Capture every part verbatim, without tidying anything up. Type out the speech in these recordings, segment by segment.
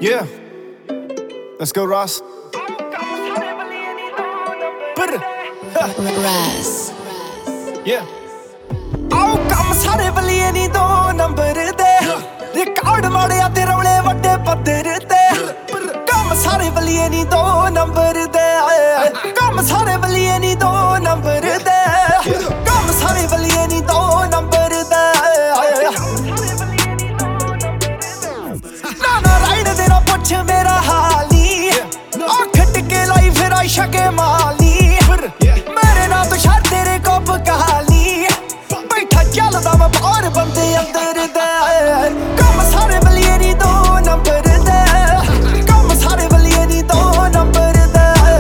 Yeah, let's go, Ross. Raz. Yeah. ਆਓ ਕੰਮ ਸਾਰੇ ਬਲੀਏ ਨੀ ਦੋ ਨੰਬਰ ਦੇ ਰਿਕਾਰਡ ਮਾੜਿਆ ਤੇ ਰੌਲੇ ਵੱਡੇ ਪੱਧਰ ਤੇ ਕੰਮ ਸਾਰੇ ਬਲੀਏ ਨੀ ਦੋ ਨੰਬਰ ਦੇ ਕੰਮ ਸਾਰੇ ਬਲੀਏ ਨੀ ਦੋ ਨੰਬਰ ਦੇ ਕੰਮ ਸਾਰੇ ਬਲੀਏ ਨੀ ਦੋ ਨੰਬਰ ਦੇ ਨਾ ਨਾ ਰਾਈਡ ਦੇ ਨਾ ਪੁੱਛ ਮੇਰਾ ਹਾਲੀ ਅੱਖ ਟਿਕੇ ਲਾਈ ਫਿਰ ਆਇਸ਼ਾ ਕੇ ਮਾਲੀ ਮੇਰੇ ਨਾਲ ਤੂੰ ਛੱਡ ਤੇਰੇ ਕੋਪ ਕਹਾਲੀ ਬੈਠਾ ਚੱਲਦਾ ਮੈਂ ਬਾਹਰ ਬੰਦੇ ਅੰਦਰ ਦੇ ਕੰਮ ਸਾਰੇ ਬਲੀਏ ਨੀ ਦੋ ਨੰਬਰ ਦੇ ਕੰਮ ਸਾਰੇ ਬਲੀਏ ਨੀ ਦੋ ਨੰਬਰ ਦੇ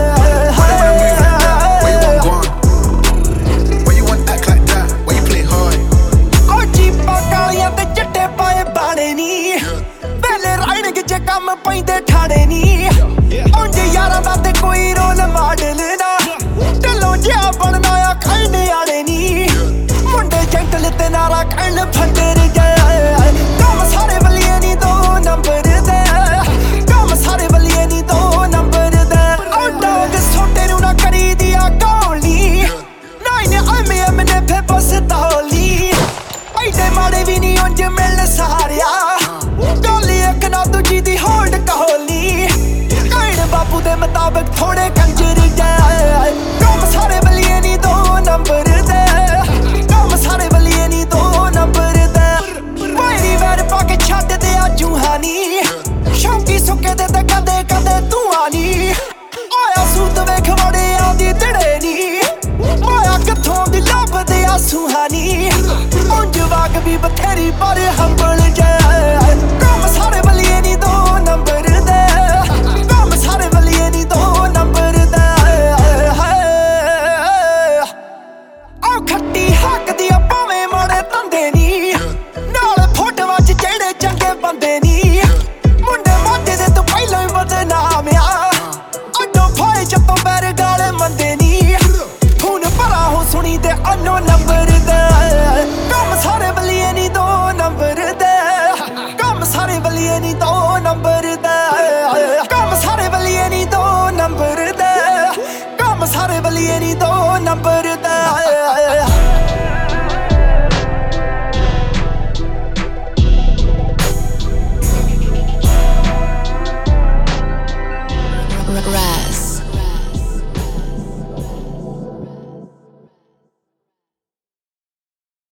ਉਹ ਜੀਪਾਂ ਕਾਲੀਆਂ ਤੇ ਚਿੱਟੇ ਪਾਏ ਬਾਣੇ ਨੀ ਵੇਲੇ ਰਾਈਡਿੰਗ ਚ ਕੰਮ ਪੈਂਦੇ ਠਾੜੇ ਨੀ ਉਂਝ ਯਾਰਾਂ ਦਾ ਤੇ ਕੋਈ ਰੋਲ ਮਾਡਲ ਨਾ ਢਿੱਲੋਂ ਜਿਹਾ ਬਣਨਾ ਆ ਖੰਡੇ ਆੜੇ ਨੀ ਮੁੰਡੇ ਜੈਂਟਲ ਤੇ ਨਾਰਾ ਖੰਡ ਫੰਡਰ ਗਏ ਕੰਮ ਸਾਰੇ ਬਲੀਏ ਨੀ ਦੋ ਨੰਬਰ ਦੇ ਕੰਮ ਸਾਰੇ ਬਲੀਏ ਨੀ ਦੋ ਨੰਬਰ ਦੇ ਉਹ ਡੌਗ ਛੋਟੇ ਨੂੰ ਨਾ ਕਰੀ ਦਿਆ ਗੋਲੀ ਨਾਈਨ ਐਮ ਐਮ ਨੇ ਫੇ ਬਸ ਤੌਲੀ ਐਡੇ ਮਾੜੇ ਵੀ ਨੀ ਉਂਝ ਮਿਲਣ ਸਾਰਿਆ